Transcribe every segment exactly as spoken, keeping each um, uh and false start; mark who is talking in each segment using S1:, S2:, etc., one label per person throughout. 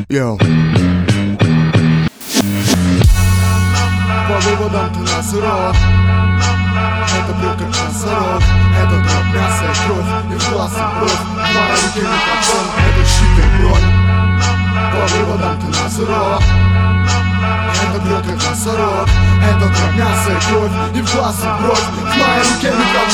S1: Йоу. По выводам ты носорог. Это бред как носорог. Это дробь, мясо и кровь. И в глаз и бровь. В моей руке микрофон. Это щит и бронь. По выводам ты носорог. Это бред как носорог. Это дробь, мясо и кровь. И в глаз и бровь. В моей руке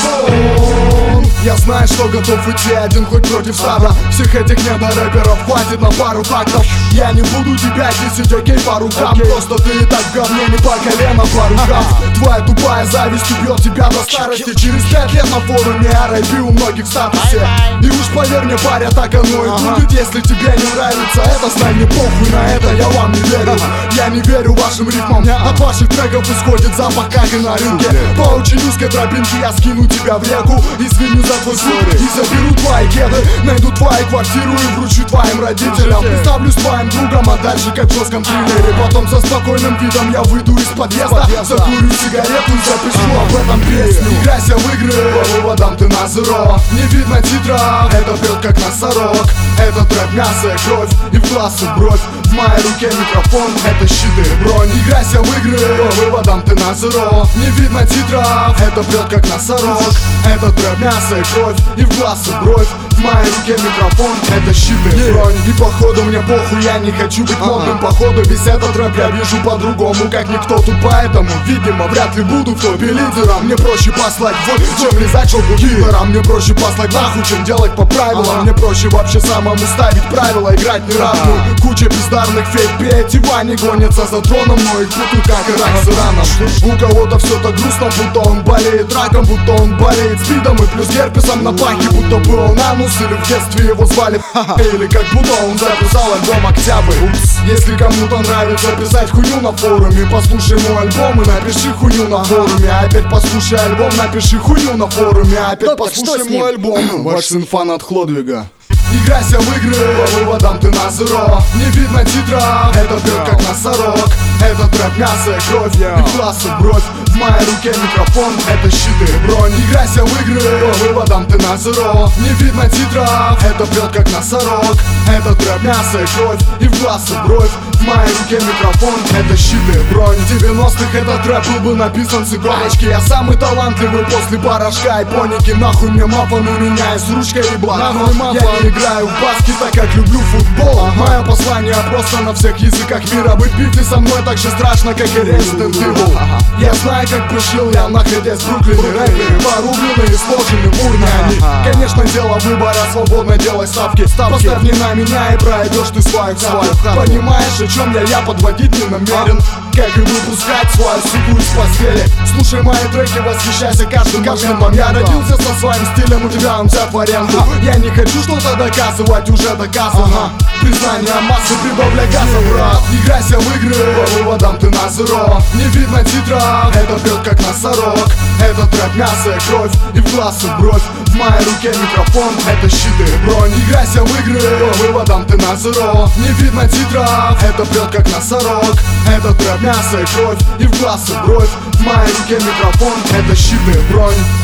S1: микрофон. Я знаю, что готов идти один хоть против стада. Всех этих недорэперов хватит на пару тактов. Я не буду тебя десять, окей, по рукам. Просто ты и так в говне не по колено, по рукам. Твоя тупая зависть убьет тебя до старости. Через пять лет на форуме эр эй пи у многих в статусе. И уж поверь мне, паря, так оно и будет. Если тебе не нравится это, знай, мне похуй на это, я вам не верю. Я не верю вашим рифмам. От ваших треков исходит запах, как и на рынке. По очень узкой тропинке я скину тебя в реку. Извиню за твой звук и заберу твои кеды. Найду твою квартиру и вручу твоим родителям. Представлюсь твоим другом, а дальше как в жестком триллере. Потом со спокойным видом я выйду из подъезда, закурю сигарету и запишу об этом песню. Играйся в игры, по выводам ты на зеро. Не видно титров, это прет как носорог. Это трэп, мясо и кровь, и в глаз и бровь. В моей руке микрофон, это щиты и бронь. Играйся в игры, по выводам ты на зеро. Не видно титров, это прет как носорог. Это трэп, мясо и кровь, и в глаз и бровь. В моей руке микрофон, это щиты и бронь. И походу мне похуй, я не хочу быть модным. Походу весь этот рэп я вижу по-другому, как никто тут. Поэтому, видимо, вряд ли буду в топе лидером. Мне проще послать в, чем лизать шелку киллера. Мне проще послать нахуй, чем делать по правилам. Мне проще вообще самому ставить правила, играть не равную. Куча бездарных фейк, петь и Вани гонятся за троном, но их путают как и рак с ираном. У кого-то все так грустно, будто он болеет раком, будто он болеет спидом и плюс герпесом на пахе, будто был нанус или в детстве его звали. Или как будто он записал альбом «Октябрь». Упс. Если кому-то нравится писать хуйню на форуме, послушай мой альбом и напиши хуйню на форуме. Опять послушай альбом, напиши хуйню на форуме. Опять послушай мой альбом. Ваш сын фанат Хлодвига. Играйся в игры, по выводам ты на зеро. Не видно титров, это прет как носорог. Это трэп, мясо и кровь, и в глаз и бровь. В моей руке микрофон, это щиты и бронь. Играйся в игры, по выводам ты на зеро. Не видно титров, это прет как носорог. Это трэп, мясо и кровь, и в глаз и бровь. В моей руке микрофон, это щиты и бронь. В девяностых этот рэп был бы написан с иголочки. Я самый талантливый после порошка и поники. Нахуй мне мафон, у меня есть ручка и блокнот. Я не играю в баски, так как люблю футбол. Мое послание просто на всех языках мира. Быть пифи со мной так же страшно, как и Resident Evil. Я знаю, как пошил я, находясь в Бруклине. Рэперы порублены и сложены в урне они. Конечно, дело выбора, свободно делай ставки. Поставь не на меня и пройдешь ты свою хату. Понимаешь, о чем я, я подводить не намерен. Как и выпускать свою суку из постели. Слушай мои треки, восхищайся каждым моментом. Я родился со своим стилем, у тебя он взят в аренду. Я не хочу что-то доказывать, уже доказано. Признание массы, прибавляй газа, брат. Играйся в игры, по выводам ты на зеро. Не видно титров, это прет как носорог. Это трэп, мясо и кровь, и в глаз и бровь. В моей руке микрофон, это щиты и бронь. Играйся в игры, по выводам ты на зеро. Не видно титров, это прет как носорог. Это трэп, мясо и кровь, и в глаз и бровь. В моей руке микрофон, это щиты и бронь.